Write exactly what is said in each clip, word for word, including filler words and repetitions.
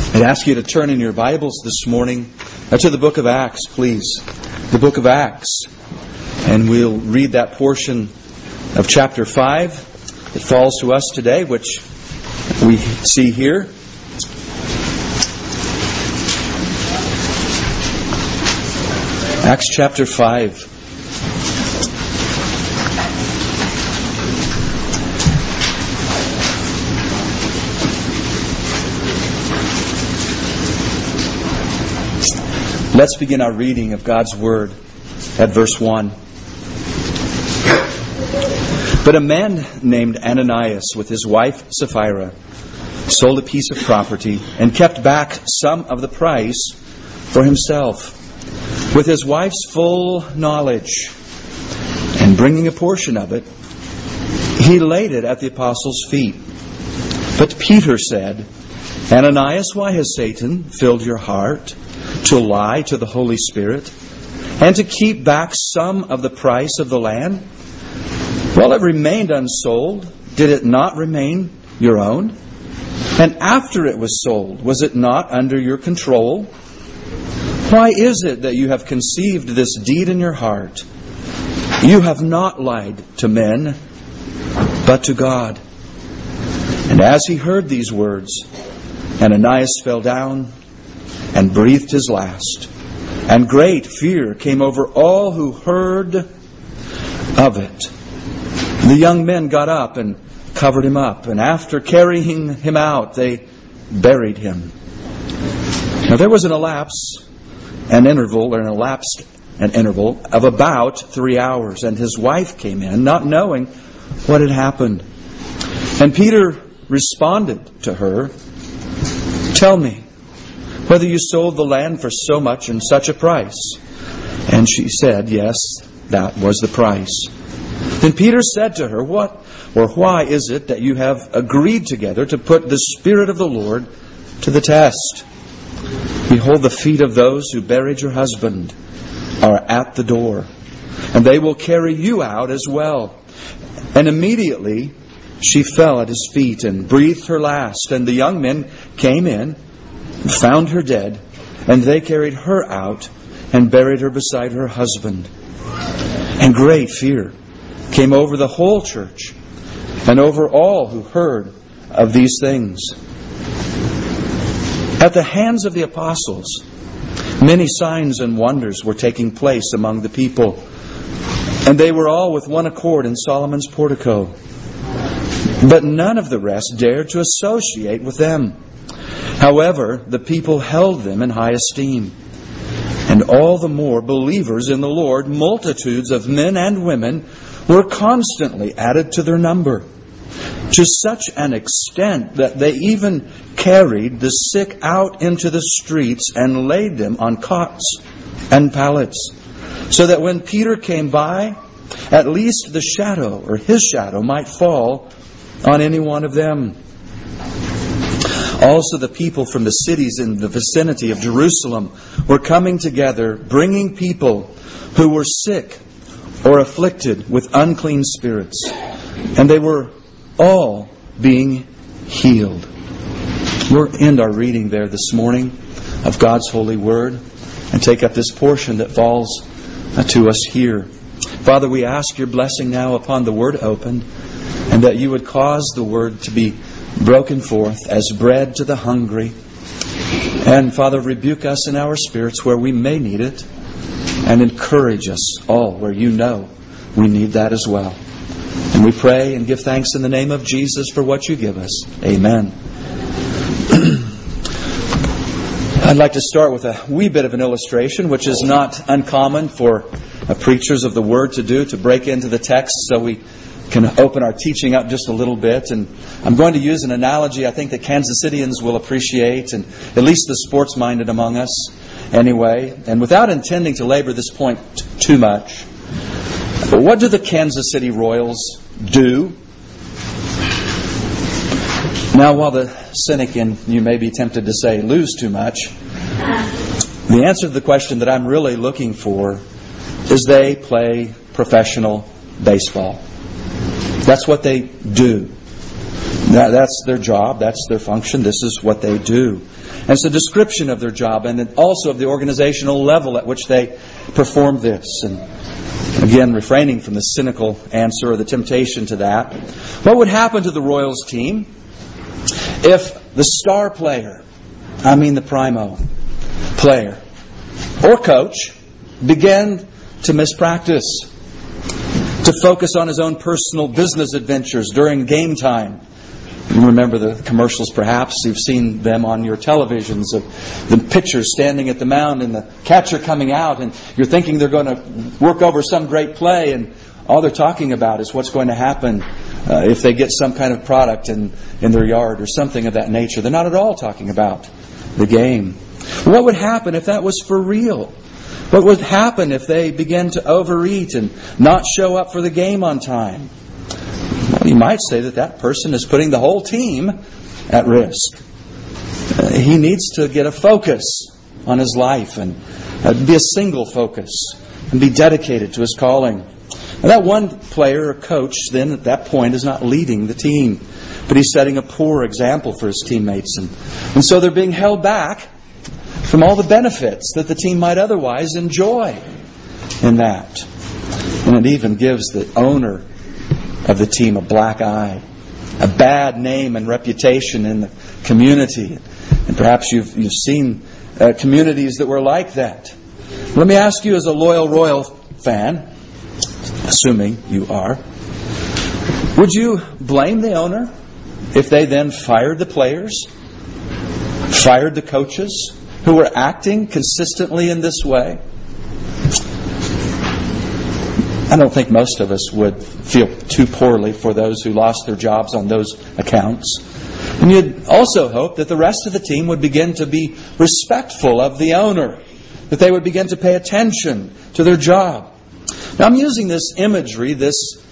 I'd ask you to turn in your Bibles this morning to the book of Acts, please. The book of Acts. And we'll read that portion of chapter five. It falls to us today, which we see here. Acts chapter five. Let's begin our reading of God's Word at verse one. But a man named Ananias with his wife Sapphira sold a piece of property and kept back some of the price for himself with his wife's full knowledge. And bringing a portion of it, he laid it at the apostles' feet. But Peter said, Ananias, why has Satan filled your heart to lie to the Holy Spirit and to keep back some of the price of the land? While it remained unsold, did it not remain your own? And after it was sold, was it not under your control? Why is it that you have conceived this deed in your heart? You have not lied to men, but to God. And as he heard these words, Ananias fell down and breathed his last. And great fear came over all who heard of it. The young men got up and covered him up, and after carrying him out, they buried him. Now there was an elapse, an interval, or an elapsed an interval of about three hours, and his wife came in, not knowing what had happened. And Peter responded to her, Tell me, whether you sold the land for so much and such a price. And she said, Yes, that was the price. Then Peter said to her, What or why is it that you have agreed together to put the Spirit of the Lord to the test? Behold, the feet of those who buried your husband are at the door, and they will carry you out as well. And immediately she fell at his feet and breathed her last. And the young men came in, found her dead, and they carried her out and buried her beside her husband. And great fear came over the whole church and over all who heard of these things. At the hands of the apostles, many signs and wonders were taking place among the people, and they were all with one accord in Solomon's portico. But none of the rest dared to associate with them. However, the people held them in high esteem. And all the more believers in the Lord, multitudes of men and women, were constantly added to their number, to such an extent that they even carried the sick out into the streets and laid them on cots and pallets, so that when Peter came by, at least the shadow or his shadow might fall on any one of them. Also the people from the cities in the vicinity of Jerusalem were coming together, bringing people who were sick or afflicted with unclean spirits, and they were all being healed. We'll end our reading there this morning of God's holy word and take up this portion that falls to us here. Father, we ask your blessing now upon the word opened, and that you would cause the word to be broken forth as bread to the hungry. And Father, rebuke us in our spirits where we may need it, and encourage us all where you know we need that as well. And we pray and give thanks in the name of Jesus for what you give us. Amen. I'd like to start with a wee bit of an illustration, which is not uncommon for uh, preachers of the Word to do, to break into the text so we can open our teaching up just a little bit. And I'm going to use an analogy I think that Kansas Cityans will appreciate, and at least the sports-minded among us anyway. And without intending to labor this point t- too much, what do the Kansas City Royals do? Now, while the cynic in you may be tempted to say lose too much, the answer to the question that I'm really looking for is they play professional baseball. That's what they do. That, that's their job. That's their function. This is what they do. And it's a description of their job and also of the organizational level at which they perform this. And again, refraining from the cynical answer or the temptation to that. What would happen to the Royals team if the star player, I mean the primo player or coach, began to miss practice, to focus on his own personal business adventures during game time? You remember the commercials, perhaps. You've seen them on your televisions of the pitchers standing at the mound and the catcher coming out, and you're thinking they're going to work over some great play, and all they're talking about is what's going to happen uh, if they get some kind of product in, in their yard or something of that nature. They're not at all talking about the game. What would happen if that was for real? What would happen if they began to overeat and not show up for the game on time? Well, you might say that that person is putting the whole team at risk. Uh, he needs to get a focus on his life and uh, be a single focus and be dedicated to his calling. Now, that one player or coach then at that point is not leading the team, but he's setting a poor example for his teammates. And, and so they're being held back from all the benefits that the team might otherwise enjoy in that. And it even gives the owner of the team a black eye, a bad name and reputation in the community. And perhaps you've you've seen uh, communities that were like that. Let me ask you, as a loyal Royal fan, assuming you are, would you blame the owner if they then fired the players, fired the coaches who were acting consistently in this way? I don't think most of us would feel too poorly for those who lost their jobs on those accounts. And you'd also hope that the rest of the team would begin to be respectful of the owner, that they would begin to pay attention to their job. Now, I'm using this imagery, this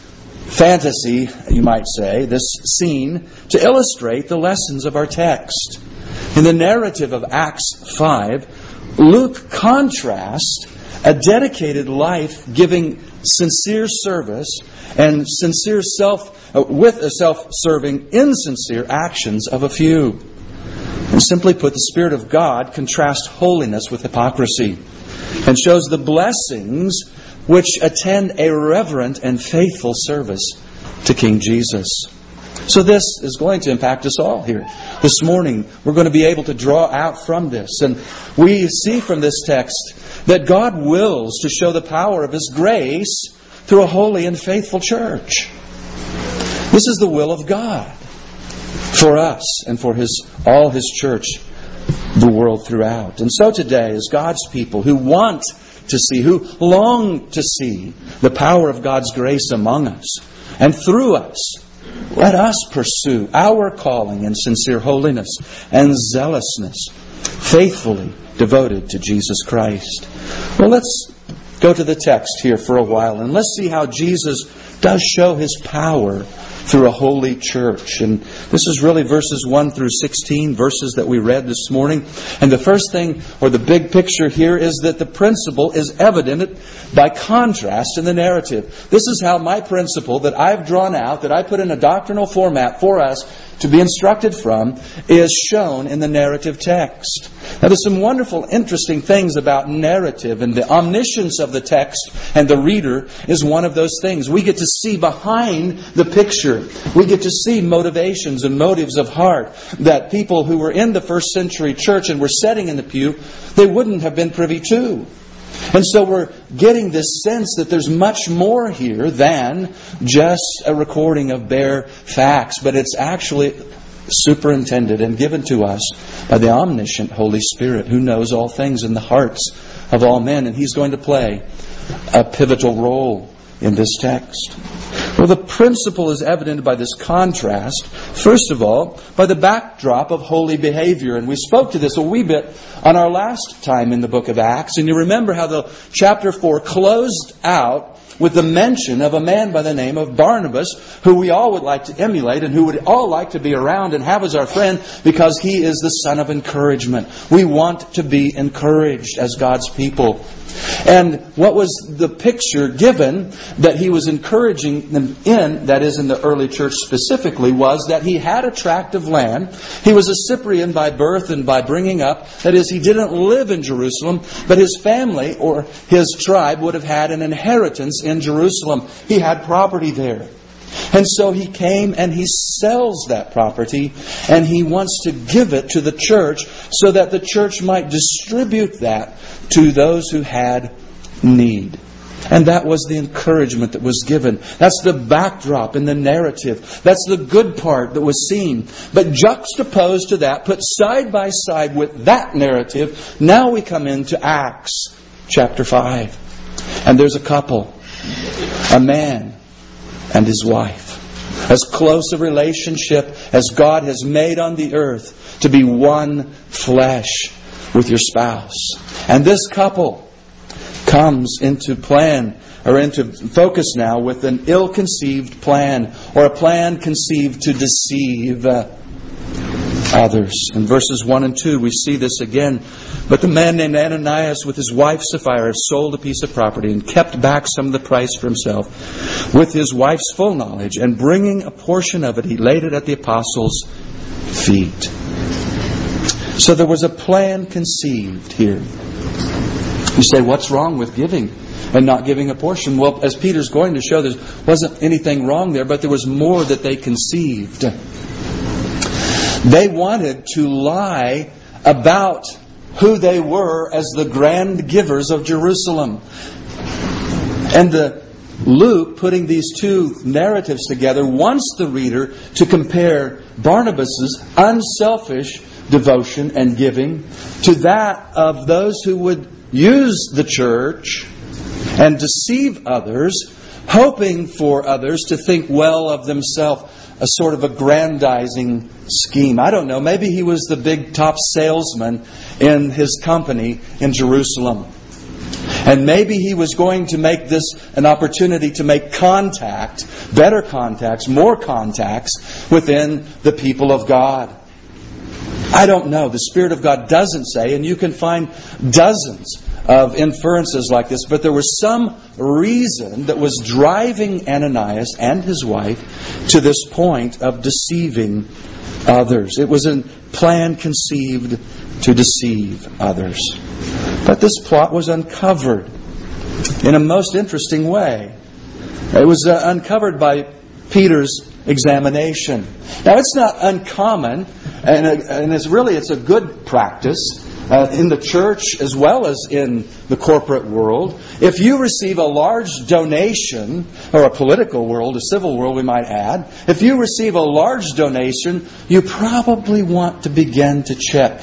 fantasy, you might say, this scene, to illustrate the lessons of our text. In the narrative of Acts five, Luke contrasts a dedicated life giving sincere service and sincere self uh, with a self-serving, insincere actions of a few. And simply put, the Spirit of God contrasts holiness with hypocrisy and shows the blessings which attend a reverent and faithful service to King Jesus. So this is going to impact us all here. This morning, we're going to be able to draw out from this. And we see from this text that God wills to show the power of His grace through a holy and faithful church. This is the will of God for us and for His all His church, the world throughout. And so today, as God's people who want to see, who long to see the power of God's grace among us and through us, let us pursue our calling in sincere holiness and zealousness, faithfully devoted to Jesus Christ. Well, let's go to the text here for a while and let's see how Jesus does show His power through a holy church. And this is really verses one through sixteen, verses that we read this morning. And the first thing, or the big picture here, is that the principle is evident by contrast in the narrative. This is how my principle that I've drawn out, that I put in a doctrinal format for us to be instructed from, is shown in the narrative text. Now, there's some wonderful, interesting things about narrative, and the omniscience of the text and the reader is one of those things. We get to see behind the picture. We get to see motivations and motives of heart that people who were in the first century church and were sitting in the pew, they wouldn't have been privy to. And so we're getting this sense that there's much more here than just a recording of bare facts, but it's actually superintended and given to us by the omniscient Holy Spirit, who knows all things in the hearts of all men, and He's going to play a pivotal role in this text. Well, the principle is evident by this contrast, first of all, by the backdrop of holy behavior. And we spoke to this a wee bit on our last time in the book of Acts. And you remember how the chapter four closed out with the mention of a man by the name of Barnabas, who we all would like to emulate and who would all like to be around and have as our friend, because he is the son of encouragement. We want to be encouraged as God's people. And what was the picture given that he was encouraging them in, that is in the early church specifically, was that he had a tract of land. He was a Cyprian by birth and by bringing up. That is, he didn't live in Jerusalem, but his family or his tribe would have had an inheritance in Jerusalem. He had property there. And so he came and he sells that property and he wants to give it to the church so that the church might distribute that to those who had need. And that was the encouragement that was given. That's the backdrop in the narrative. That's the good part that was seen. But juxtaposed to that, put side by side with that narrative, now we come into Acts chapter five. And there's a couple, a man and his wife. As close a relationship as God has made on the earth, to be one flesh with your spouse. And this couple comes into plan, or into focus now, with an ill-conceived plan, or a plan conceived to deceive uh, others. In verses one and two we see this again. But the man named Ananias with his wife Sapphira sold a piece of property and kept back some of the price for himself with his wife's full knowledge, and bringing a portion of it he laid it at the apostles' feet. So there was a plan conceived here. You say, what's wrong with giving and not giving a portion? Well, as Peter's going to show, there wasn't anything wrong there, but there was more that they conceived. They wanted to lie about who they were as the grand givers of Jerusalem. And the Luke, putting these two narratives together, wants the reader to compare Barnabas' unselfish devotion and giving to that of those who would use the church and deceive others, hoping for others to think well of themselves. A sort of aggrandizing scheme. I don't know. Maybe he was the big top salesman in his company in Jerusalem. And maybe he was going to make this an opportunity to make contact, better contacts, more contacts within the people of God. I don't know. The Spirit of God doesn't say, and you can find dozens of inferences like this, but there was some reason that was driving Ananias and his wife to this point of deceiving others. It was a plan conceived to deceive others. But this plot was uncovered in a most interesting way. It was uh, uncovered by Peter's examination. Now, it's not uncommon, and, uh, and it's really it's a good practice Uh, in the church as well as in the corporate world. If you receive a large donation, or a political world, a civil world we might add, if you receive a large donation, you probably want to begin to check.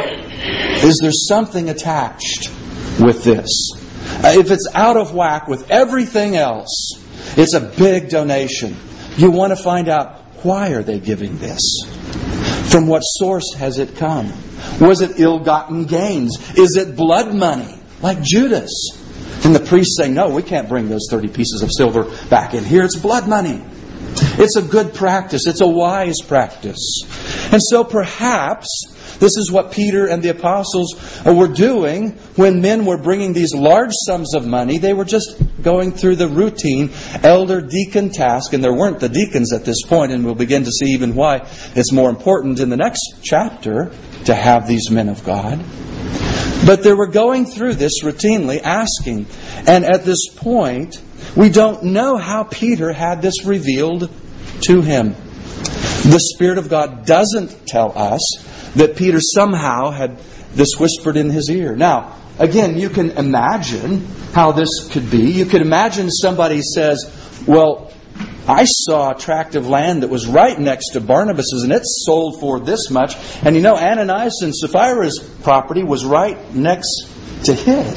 Is there something attached with this? Uh, if it's out of whack with everything else, it's a big donation. You want to find out, why are they giving this? From what source has it come? Was it ill-gotten gains? Is it blood money, like Judas? And the priest saying, no, we can't bring those thirty pieces of silver back in here. It's blood money. It's a good practice. It's a wise practice. And so perhaps this is what Peter and the apostles were doing when men were bringing these large sums of money. They were just going through the routine elder deacon task. And there weren't the deacons at this point, and we'll begin to see even why it's more important in the next chapter to have these men of God. But they were going through this routinely, asking. And at this point, we don't know how Peter had this revealed to him. The Spirit of God doesn't tell us that Peter somehow had this whispered in his ear. Now, again, you can imagine how this could be. You could imagine somebody says, well, I saw a tract of land that was right next to Barnabas's, and it's sold for this much. And you know, Ananias and Sapphira's property was right next to his.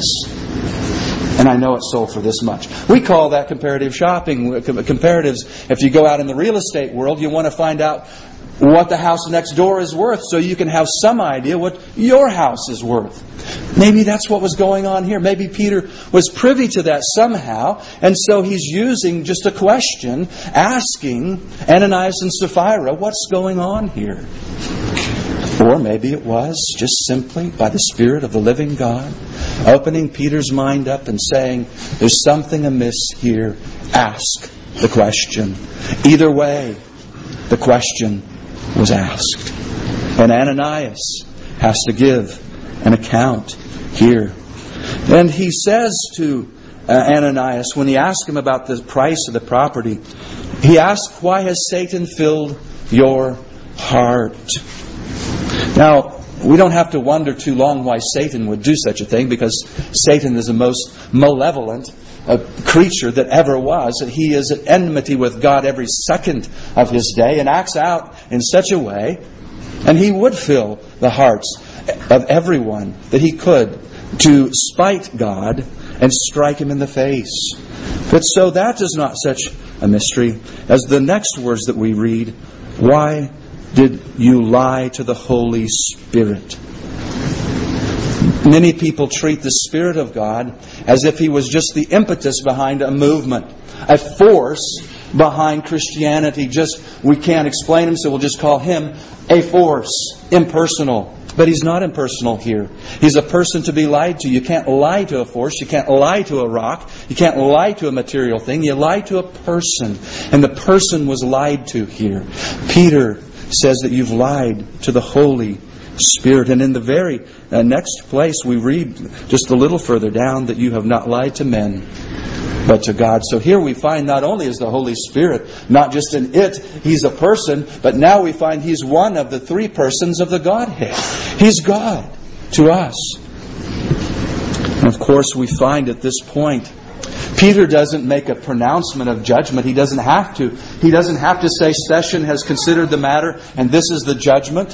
And I know it's sold for this much. We call that comparative shopping. Comparatives, if you go out in the real estate world, you want to find out what the house next door is worth so you can have some idea what your house is worth. Maybe that's what was going on here. Maybe Peter was privy to that somehow, and so he's using just a question, asking Ananias and Sapphira, what's going on here? Or maybe it was just simply by the Spirit of the living God opening Peter's mind up and saying, there's something amiss here. Ask the question. Either way, the question was asked. And Ananias has to give an account here. And he says to uh, Ananias, when he asks him about the price of the property, he asks, why has Satan filled your heart? Now, we don't have to wonder too long why Satan would do such a thing, because Satan is the most malevolent uh, creature that ever was. He is at enmity with God every second of his day and acts out in such a way, and he would fill the hearts of everyone that he could to spite God and strike him in the face. But so that is not such a mystery as the next words that we read. Why did you lie to the Holy Spirit? Many people treat the Spirit of God as if He was just the impetus behind a movement, a force behind Christianity. Just, we can't explain Him, so we'll just call Him a force, impersonal. But He's not impersonal here. He's a person to be lied to. You can't lie to a force. You can't lie to a rock. You can't lie to a material thing. You lie to a person. And the person was lied to here. Peter says that you've lied to the Holy Spirit. And in the very uh, next place we read just a little further down that you have not lied to men, but to God. So here we find not only is the Holy Spirit not just an it, He's a person, but now we find He's one of the three persons of the Godhead. He's God to us. And of course we find at this point, Peter doesn't make a pronouncement of judgment. He doesn't have to. He doesn't have to say, session has considered the matter and this is the judgment.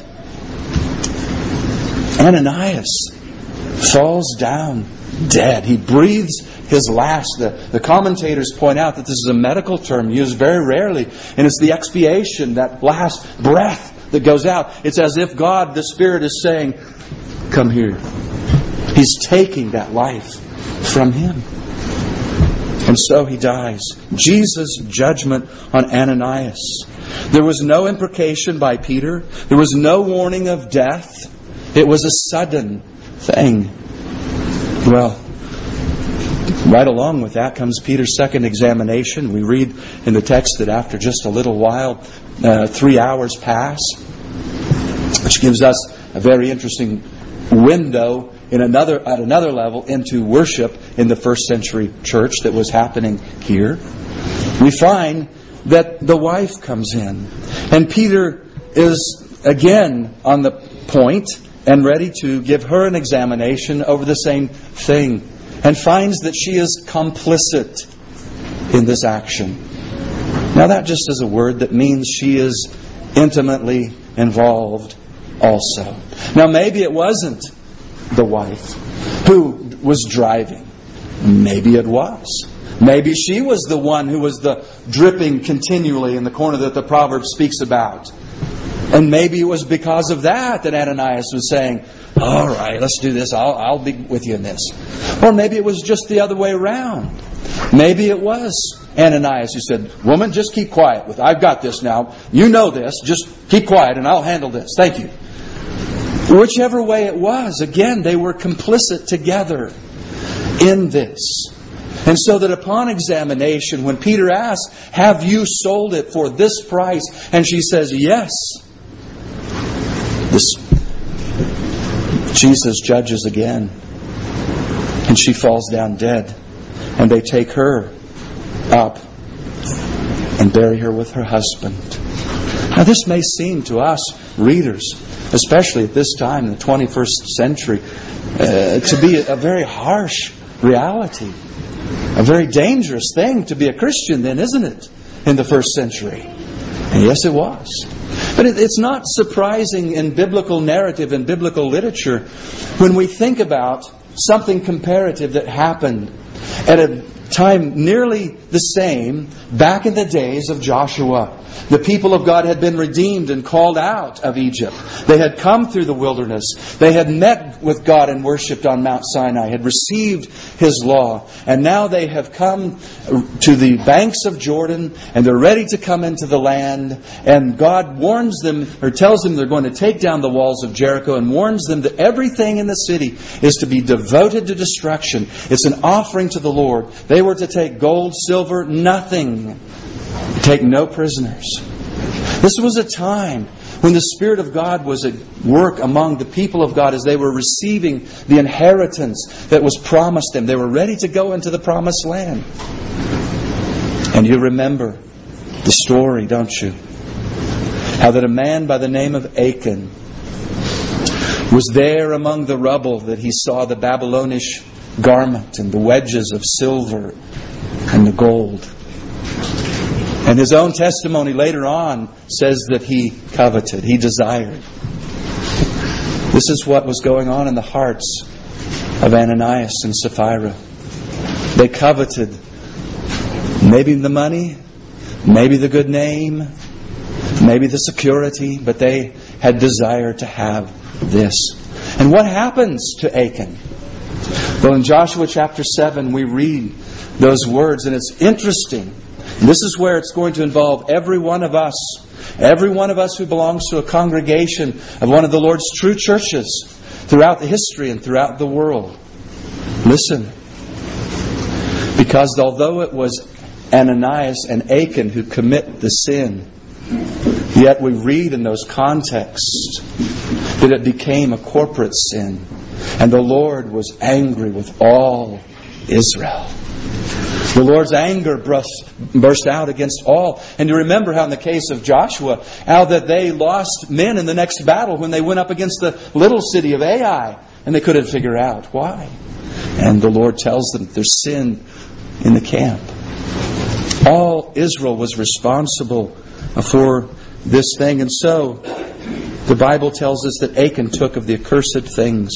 Ananias falls down dead. He breathes his last. The, the commentators point out that this is a medical term used very rarely, and it's the expiation, that last breath that goes out. It's as if God, the Spirit, is saying, come here. He's taking that life from him. And so he dies. Jesus' judgment on Ananias. There was no imprecation by Peter. There was no warning of death. It was a sudden thing. Well, right along with that comes Peter's second examination. We read in the text that after just a little while, uh, three hours pass, which gives us a very interesting window in another at another level into worship in the first century church that was happening here. We find that the wife comes in, and Peter is again on the point and ready to give her an examination over the same thing, and finds that she is complicit in this action. Now that just is a word that means she is intimately involved also. Now maybe it wasn't the wife who was driving. Maybe it was. Maybe she was the one who was the dripping continually in the corner that the proverb speaks about. And maybe it was because of that that Ananias was saying, all right, let's do this. I'll, I'll be with you in this. Or maybe it was just the other way around. Maybe it was Ananias who said, woman, just keep quiet. With I've got this now. You know this. Just keep quiet and I'll handle this. Thank you. Whichever way it was, again, they were complicit together in this. And so that upon examination, when Peter asks, have you sold it for this price? And she says, yes. This Jesus judges again. And she falls down dead. And they take her up and bury her with her husband. Now this may seem to us, readers, especially at this time in the twenty-first century, uh, to be a, a very harsh reality. A very dangerous thing to be a Christian then, isn't it? In the first century. And yes, it was. But it, it's not surprising in biblical narrative and biblical literature when we think about something comparative that happened at a time nearly the same back in the days of Joshua. The people of God had been redeemed and called out of Egypt. They had come through the wilderness. They had met with God and worshipped on Mount Sinai, had received His law. And now they have come to the banks of Jordan, and they're ready to come into the land. And God warns them, or tells them they're going to take down the walls of Jericho, and warns them that everything in the city is to be devoted to destruction. It's an offering to the Lord. They were to take gold, silver, nothing. Take no prisoners. This was a time when the Spirit of God was at work among the people of God as they were receiving the inheritance that was promised them. They were ready to go into the promised land. And you remember the story, don't you? How that a man by the name of Achan was there among the rubble, that he saw the Babylonish garment and the wedges of silver and the gold. And his own testimony later on says that he coveted, he desired. This is what was going on in the hearts of Ananias and Sapphira. They coveted maybe the money, maybe the good name, maybe the security, but they had desire to have this. And what happens to Achan? Well, in Joshua chapter seven we read those words, and it's interesting. And this is where it's going to involve every one of us. Every one of us who belongs to a congregation of one of the Lord's true churches throughout the history and throughout the world. Listen. Because although it was Ananias and Achan who commit the sin, yet we read in those contexts that it became a corporate sin. And the Lord was angry with all Israel. The Lord's anger burst, burst out against all. And you remember how in the case of Joshua, how that they lost men in the next battle when they went up against the little city of Ai. And they couldn't figure out why. And the Lord tells them there's sin in the camp. All Israel was responsible for this thing. And so, the Bible tells us that Achan took of the accursed things.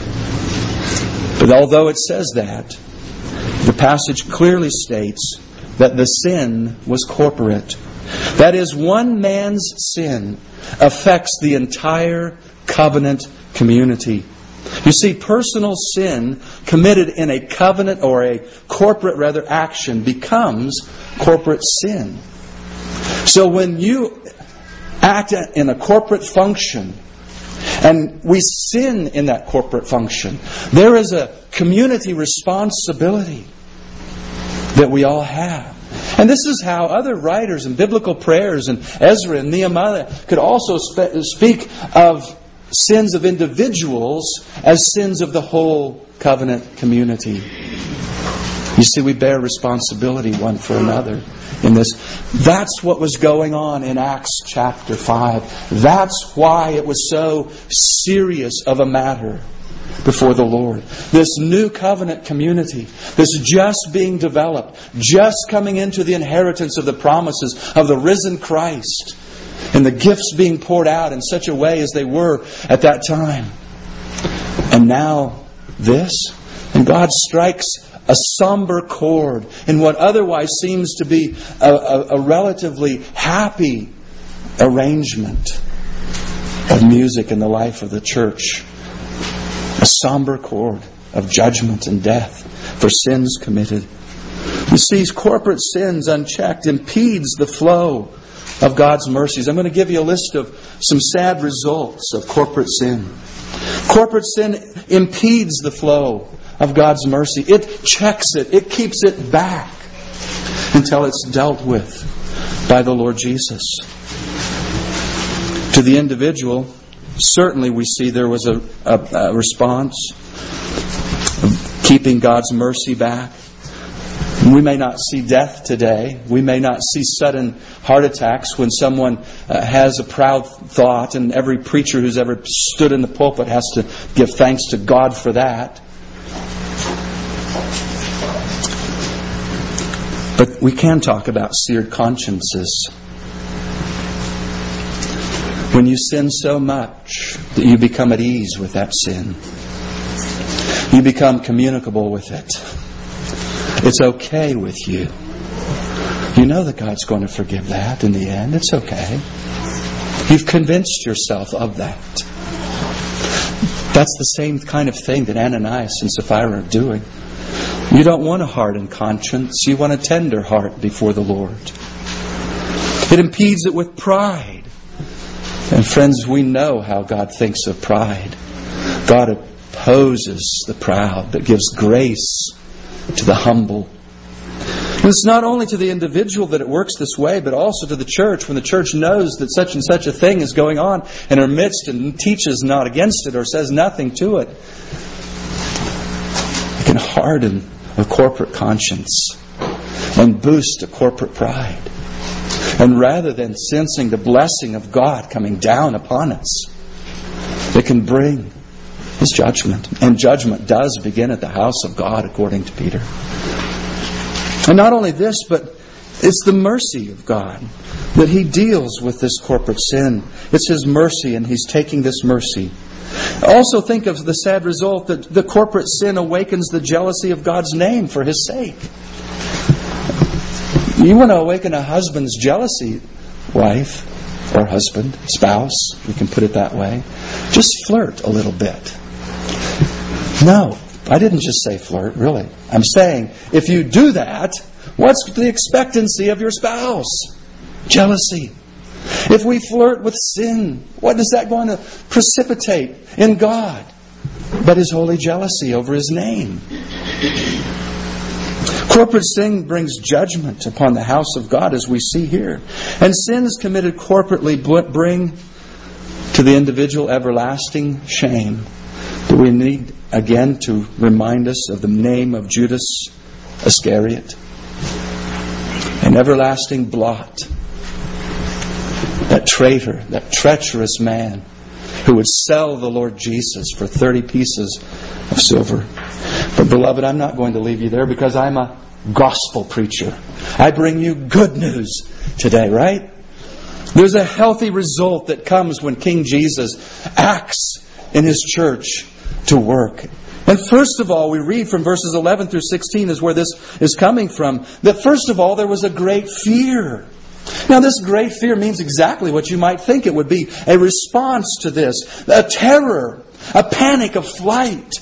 But although it says that, the passage clearly states that the sin was corporate. That is, one man's sin affects the entire covenant community. You see, personal sin committed in a covenant or a corporate, rather, action becomes corporate sin. So when you act in a corporate function and we sin in that corporate function, there is a community responsibility that we all have. And this is how other writers and biblical prayers and Ezra and Nehemiah could also spe- speak of sins of individuals as sins of the whole covenant community. You see, we bear responsibility one for another in this. That's what was going on in Acts chapter five. That's why it was so serious of a matter before the Lord. This new covenant community, this just being developed, just coming into the inheritance of the promises of the risen Christ, and the gifts being poured out in such a way as they were at that time. And now this, and God strikes a somber chord in what otherwise seems to be a, a, a relatively happy arrangement of music in the life of the church. A somber chord of judgment and death for sins committed. You see, corporate sins unchecked impedes the flow of God's mercies. I'm going to give you a list of some sad results of corporate sin. Corporate sin impedes the flow of God's mercy. It checks it. It keeps it back until it's dealt with by the Lord Jesus. To the individual, certainly we see there was a, a, a response of keeping God's mercy back. We may not see death today. We may not see sudden heart attacks when someone uh, has a proud thought, and every preacher who's ever stood in the pulpit has to give thanks to God for that. But we can talk about seared consciences. When you sin so much that you become at ease with that sin. You become communicable with it. It's okay with you. You know that God's going to forgive that in the end. It's okay. You've convinced yourself of that. That's the same kind of thing that Ananias and Sapphira are doing. You don't want a hardened conscience. You want a tender heart before the Lord. It impedes it with pride. And friends, we know how God thinks of pride. God opposes the proud, but gives grace to the humble. And it's not only to the individual that it works this way, but also to the church. When the church knows that such and such a thing is going on in her midst and teaches not against it or says nothing to it, it can harden a corporate conscience and boost a corporate pride. And rather than sensing the blessing of God coming down upon us, it can bring His judgment. And judgment does begin at the house of God, according to Peter. And not only this, but it's the mercy of God that He deals with this corporate sin. It's His mercy, and He's taking this mercy. Also think of the sad result that the corporate sin awakens the jealousy of God's name for His sake. You want to awaken a husband's jealousy, wife or husband, spouse, you can put it that way. Just flirt a little bit. No, I didn't just say flirt, really. I'm saying, if you do that, what's the expectancy of your spouse? Jealousy. If we flirt with sin, what is that going to precipitate in God? But His holy jealousy over His name. Corporate sin brings judgment upon the house of God, as we see here. And sins committed corporately bring to the individual everlasting shame. Do we need again to remind us of the name of Judas Iscariot? An everlasting blot. That traitor, that treacherous man who would sell the Lord Jesus for thirty pieces of silver. But beloved, I'm not going to leave you there because I'm a gospel preacher. I bring you good news today, right? There's a healthy result that comes when King Jesus acts in His church to work. And first of all, we read from verses eleven through sixteen is where this is coming from. That first of all, there was a great fear. Now, this great fear means exactly what you might think it would be. A response to this. A terror. A panic of flight.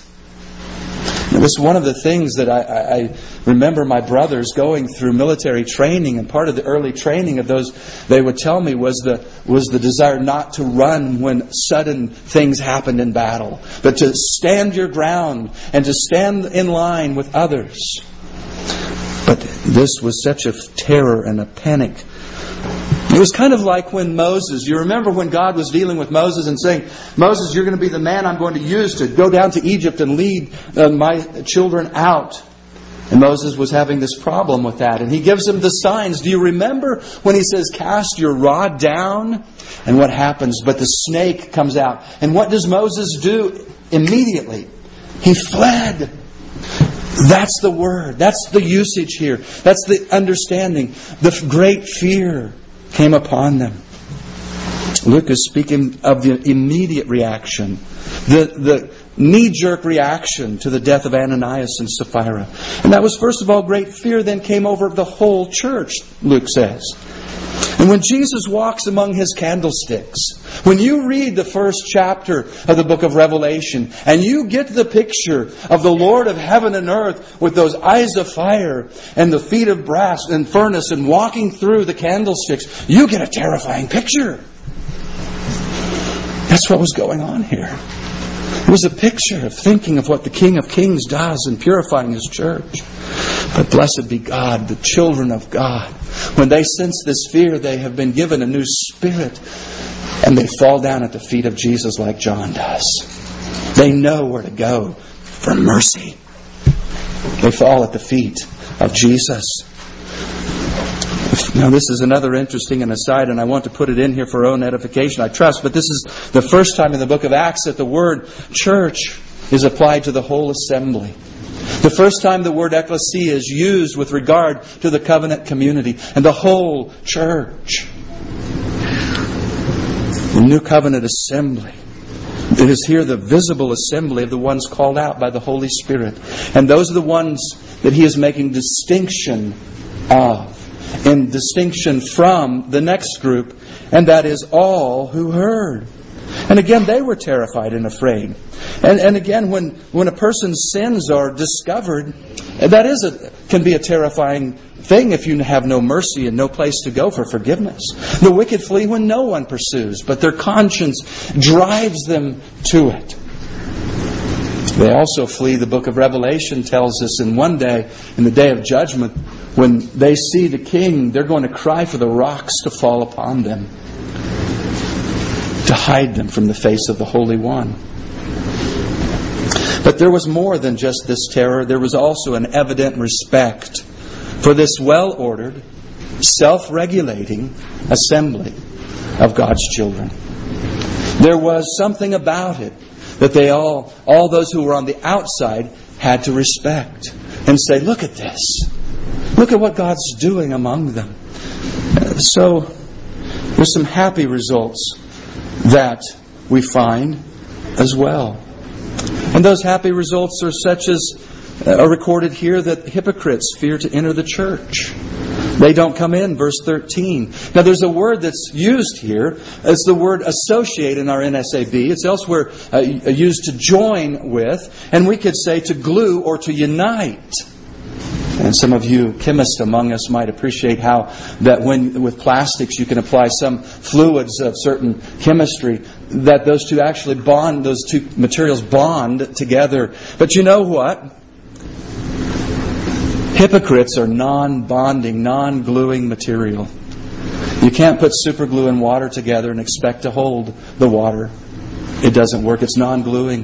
It was one of the things that I, I remember my brothers going through military training, and part of the early training of those, they would tell me, was the was the desire not to run when sudden things happened in battle, but to stand your ground and to stand in line with others. But this was such a terror and a panic. It was kind of like when Moses, you remember when God was dealing with Moses and saying, Moses, you're going to be the man I'm going to use to go down to Egypt and lead uh, my children out. And Moses was having this problem with that. And He gives him the signs. Do you remember when He says, cast your rod down? And what happens? But the snake comes out. And what does Moses do immediately? He fled. That's the word. That's the usage here. That's the understanding. The great fear came upon them. Luke is speaking of the immediate reaction. The, the knee-jerk reaction to the death of Ananias and Sapphira. And that was first of all great fear, then came over the whole church, Luke says. And when Jesus walks among His candlesticks, when you read the first chapter of the book of Revelation, and you get the picture of the Lord of heaven and earth with those eyes of fire and the feet of brass and furnace and walking through the candlesticks, you get a terrifying picture. That's what was going on here. It was a picture of thinking of what the King of Kings does in purifying His church. But blessed be God, the children of God. When they sense this fear, they have been given a new spirit. And they fall down at the feet of Jesus like John does. They know where to go for mercy. They fall at the feet of Jesus. Now, this is another interesting and aside, and I want to put it in here for our own edification, I trust. But this is the first time in the book of Acts that the word church is applied to the whole assembly. The first time the word ecclesia is used with regard to the covenant community and the whole church. The new covenant assembly. It is here the visible assembly of the ones called out by the Holy Spirit. And those are the ones that He is making distinction of. in distinction from the next group, and that is all who heard. And again, they were terrified and afraid. And, and again, when, when a person's sins are discovered, that is a, can be a terrifying thing if you have no mercy and no place to go for forgiveness. The wicked flee when no one pursues, but their conscience drives them to it. They also flee, the book of Revelation tells us, in one day, in the day of judgment, when they see the king, they're going to cry for the rocks to fall upon them, to hide them from the face of the Holy One. But there was more than just this terror. There was also an evident respect for this well-ordered, self-regulating assembly of God's children. There was something about it that they all, all those who were on the outside had to respect and say, look at this. Look at what God's doing among them. So, there's some happy results that we find as well. And those happy results are such as are recorded here that hypocrites fear to enter the church. They don't come in, verse thirteen. Now there's a word that's used here. It's the word associate in our N S A B. It's elsewhere uh, used to join with. And we could say to glue or to unite. And some of you chemists among us might appreciate how that when with plastics you can apply some fluids of certain chemistry, that those two actually bond, those two materials bond together. But you know what? Hypocrites are non-bonding, non-gluing material. You can't put super glue and water together and expect to hold the water. It doesn't work. It's non-gluing.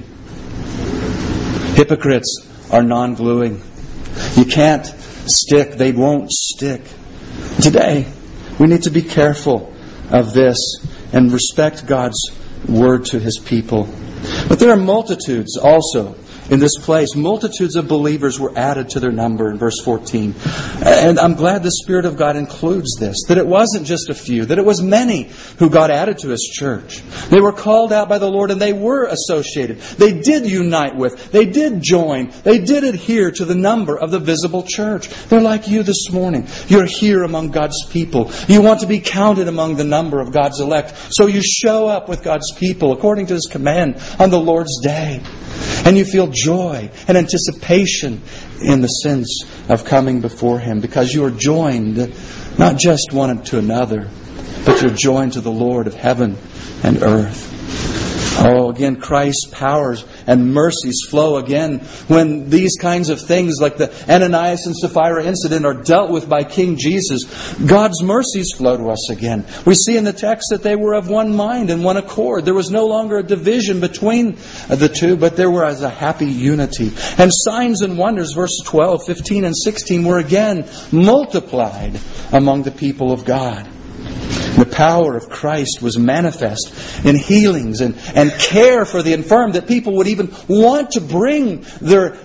Hypocrites are non-gluing. You can't stick. They won't stick. Today, we need to be careful of this and respect God's word to His people. But there are multitudes also in this place. Multitudes of believers were added to their number in verse fourteen. And I'm glad the Spirit of God includes this. That it wasn't just a few. That it was many who got added to His church. They were called out by the Lord and they were associated. They did unite with. They did join. They did adhere to the number of the visible church. They're like you this morning. You're here among God's people. You want to be counted among the number of God's elect. So you show up with God's people according to His command on the Lord's day. And you feel joy and anticipation in the sense of coming before Him because you are joined not just one to another, but you're joined to the Lord of heaven and earth. Oh, again, Christ's powers and mercies flow again when these kinds of things like the Ananias and Sapphira incident are dealt with by King Jesus. God's mercies flow to us again. We see in the text that they were of one mind and one accord. There was no longer a division between the two, but there was a happy unity. And signs and wonders, verses twelve, fifteen, and sixteen, were again multiplied among the people of God. The power of Christ was manifest in healings and, and care for the infirm, that people would even want to bring their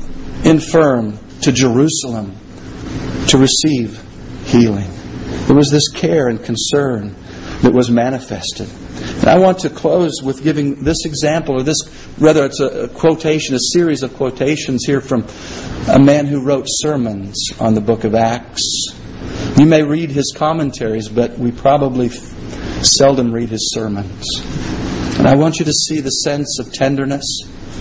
infirm to Jerusalem to receive healing. There was this care and concern that was manifested. And I want to close with giving this example, or this, rather it's a quotation, a series of quotations here from a man who wrote sermons on the book of Acts. You may read his commentaries, but we probably seldom read his sermons. And I want you to see the sense of tenderness,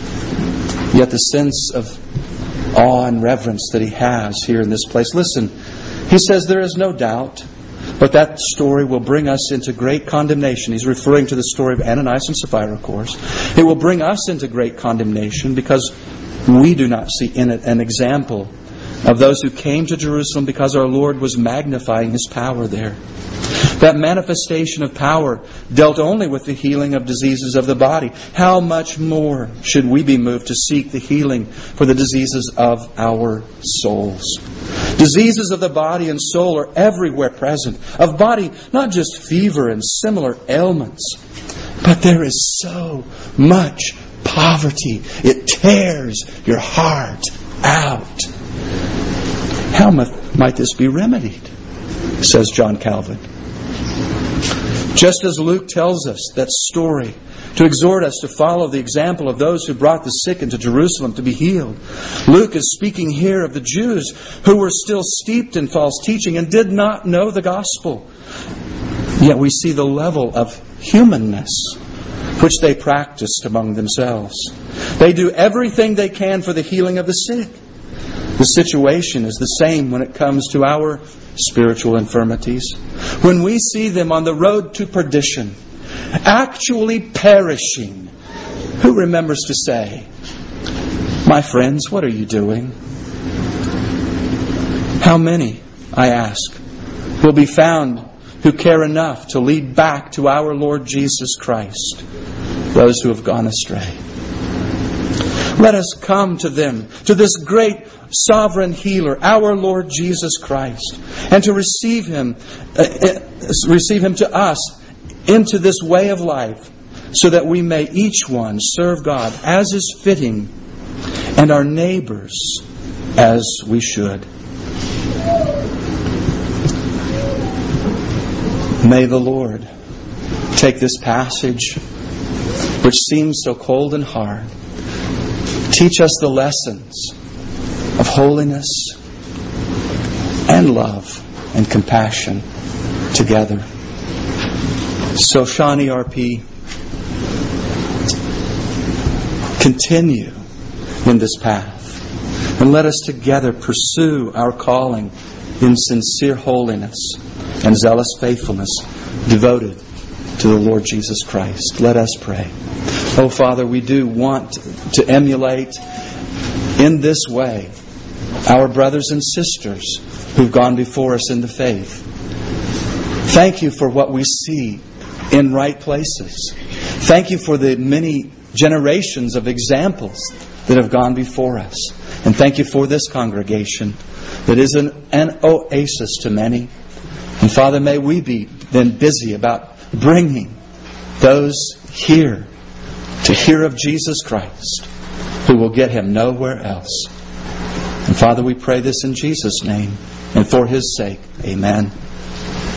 yet the sense of awe and reverence that he has here in this place. Listen, he says, there is no doubt, but that story will bring us into great condemnation. He's referring to the story of Ananias and Sapphira, of course. It will bring us into great condemnation because we do not see in it an example of those who came to Jerusalem because our Lord was magnifying His power there. That manifestation of power dealt only with the healing of diseases of the body. How much more should we be moved to seek the healing for the diseases of our souls? Diseases of the body and soul are everywhere present. Of body, not just fever and similar ailments, but there is so much poverty. It tears your heart out. How might this be remedied? Says John Calvin. Just as Luke tells us that story to exhort us to follow the example of those who brought the sick into Jerusalem to be healed. Luke is speaking here of the Jews who were still steeped in false teaching and did not know the gospel. Yet we see the level of humanness which they practiced among themselves. They do everything they can for the healing of the sick. The situation is the same when it comes to our spiritual infirmities. When we see them on the road to perdition, actually perishing, who remembers to say, "My friends, what are you doing?" How many, I ask, will be found who care enough to lead back to our Lord Jesus Christ those who have gone astray? Let us come to them, to this great sovereign healer, our Lord Jesus Christ, and to receive Him, uh, receive Him to us into this way of life, so that we may each one serve God as is fitting, and our neighbors as we should. May the Lord take this passage, which seems so cold and hard, teach us the lessons of holiness and love and compassion together. So, Shawnee R P, continue in this path, and let us together pursue our calling in sincere holiness and zealous faithfulness, devoted to the Lord Jesus Christ. Let us pray. Oh, Father, we do want to emulate in this way our brothers and sisters who've gone before us in the faith. Thank you for what we see in right places. Thank you for the many generations of examples that have gone before us. And thank you for this congregation that is an, an oasis to many. And Father, may we be then busy about bringing those here to hear of Jesus Christ, who will get Him nowhere else. And Father, we pray this in Jesus' name and for His sake. Amen.